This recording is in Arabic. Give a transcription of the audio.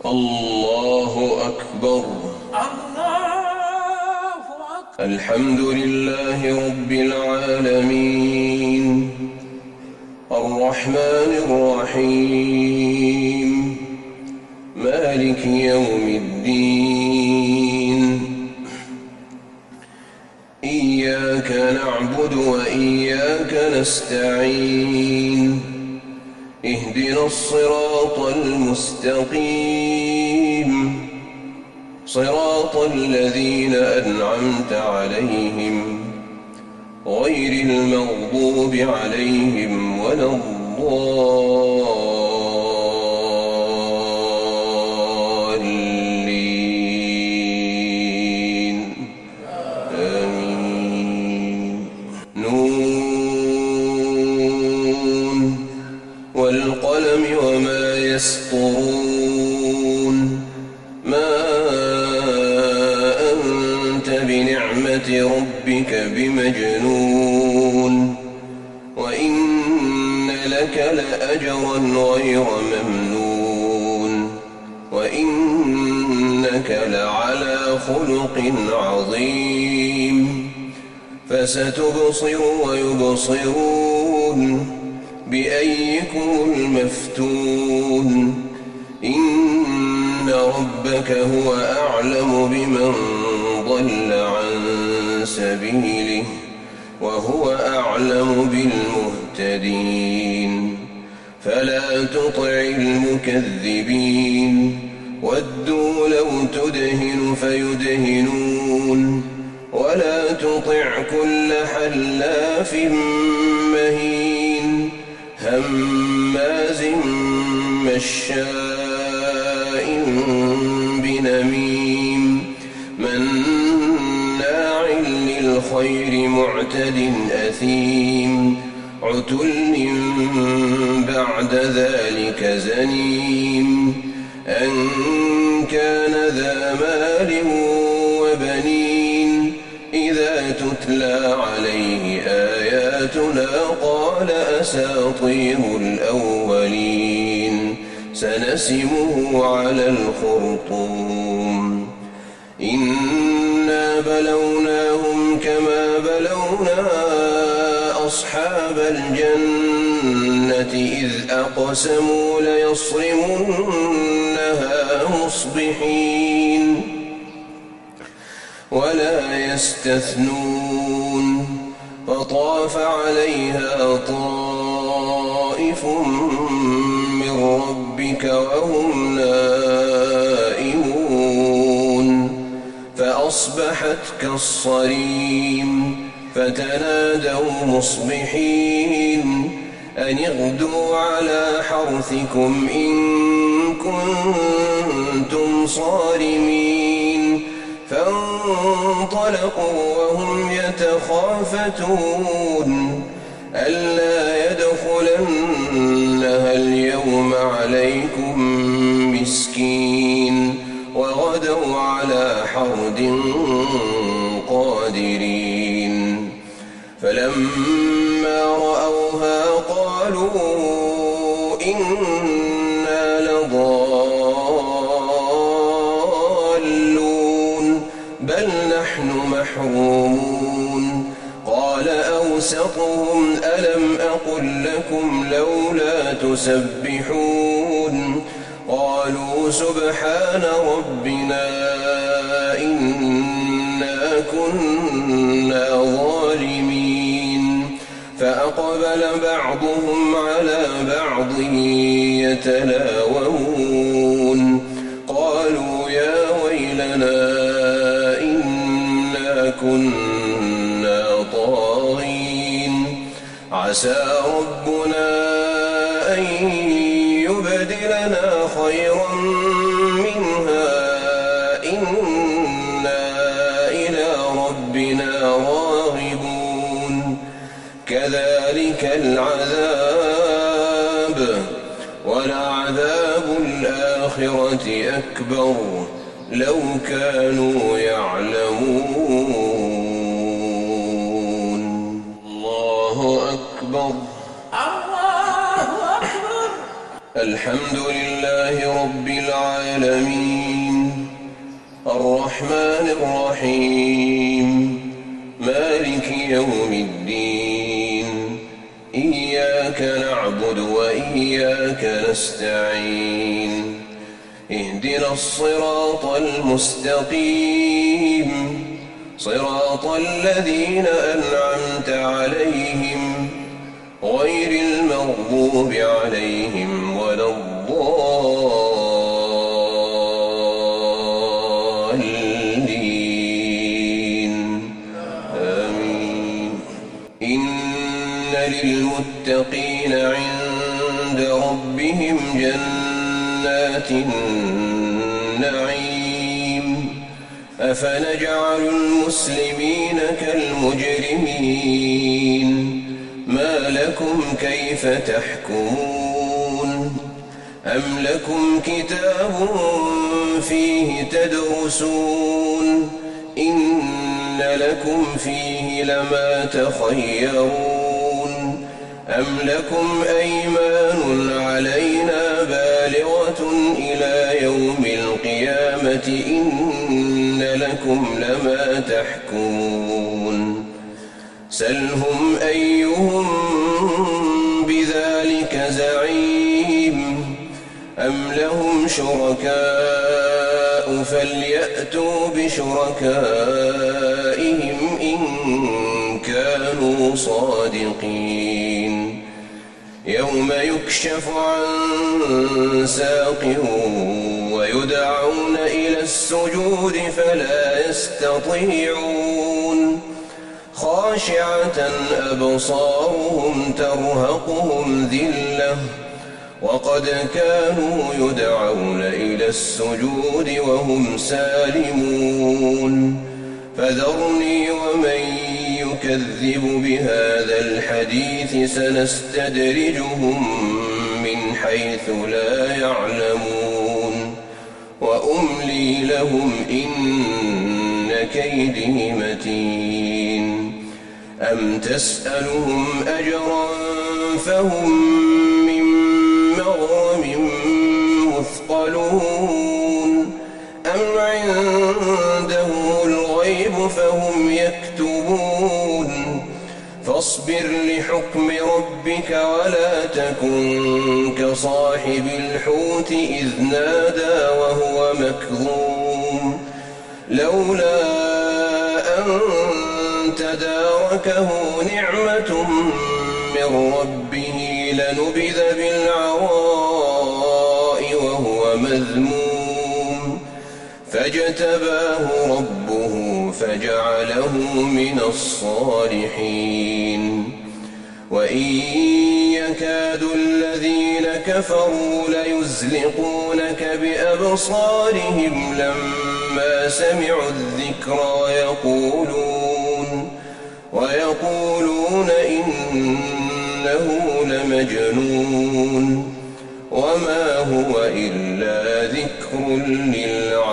الله أكبر. الله أكبر. الحمد لله رب العالمين الرحمن الرحيم مالك يوم الدين إياك نعبد وإياك نستعين اهدنا الصراط المستقيم صراط الذين أنعمت عليهم غير المغضوب عليهم ولا الضالين آمين. نون والقلم وما يسطرون ما أنت بنعمة ربك بمجنون وإن لك لأجرا غير ممنون وإنك لعلى خلق عظيم فستبصر ويبصرون بأيكم المفتون إن ربك هو أعلم بمن ضل عن سبيله وهو أعلم بالمهتدين فلا تطع المكذبين ودوا لو تدهن فيدهنون ولا تطع كل حلاف مهين هماز مشاء بنميم مناع للخير معتد أثيم عتل بعد ذلك زنيم أن كان ذا مال وبنين إذا تتلى عليه آياتنا قال أساطير الأولين سنسمه على الخرطوم إنا بلوناهم كما بلونا أصحاب الجنة إذ أقسموا ليصرمنها مصبحين ولا يستثنون فطاف عليها طائف من ربك وهم نائمون فأصبحت كالصريم فتنادوا مصبحين أن اغدوا على حرثكم إن كنتم صارمين فانطلقوا وهم يتخافتون ألا يدخلنها اليوم عليكم مسكين وغدوا على حرد قادرين فلما رأوها قالوا إنا لضالون بل نحن محرومون قال أوسطهم ألم أقل لكم لولا تسبحون قالوا سبحان ربنا إنا كنا ظالمين فأقبل بعضهم على بعض يتلاومون قالوا يا ويلنا إنا كنا طاغين عسى ربنا أن يبدلنا خيرا منها إنا إلى ربنا راغبون كذلك العذاب ولعذاب الآخرة أكبر لو كانوا يعلمون. الله أكبر. الله أكبر. الحمد لله رب العالمين الرحمن الرحيم مالك يوم الدين إياك نعبد وإياك نستعين اهدنا الصراط المستقيم صراط الذين أنعمت عليهم غير المغضوب عليهم ولا الضالين آمين. إن للمتقين عند ربهم جنات النعيم أفنجعل المسلمين كالمجرمين ما لكم كيف تحكمون أم لكم كتاب فيه تدرسون إن لكم فيه لما تخيرون أم لكم أيمان علينا بالغة إلى يوم القيامة إن لكم لما تحكمون سلهم أيهم بذلك زعيم أم لهم شركاء فليأتوا بشركائهم إن كانوا صادقين يوم يكشف عن ساق ويدعون إلى السجود فلا يستطيعون خاشعة أبصارهم ترهقهم ذلة وقد كانوا يدعون إلى السجود وهم سالمون فذرني ومن يكذب بهذا الحديث سنستدرجهم من حيث لا يعلمون وأملي لهم إن كيدي متين أم تسألهم أجرا فهم من مغرم مثقلون أم عندهم الغيب فهم يكتبون فاصبر لحكم ربك ولا تكن كصاحب الحوت إذ نادى وهو مكظوم لولا أن تداركه نعمة من ربه لنبذ بالعراء وهو مذموم فاجتباه ربه فجعله من الصالحين وإن يكاد الذين كفروا ليزلقونك بأبصارهم لما سمعوا الذكر ويقولون إنه لمجنون وما هو إلا ذكر للعالمين.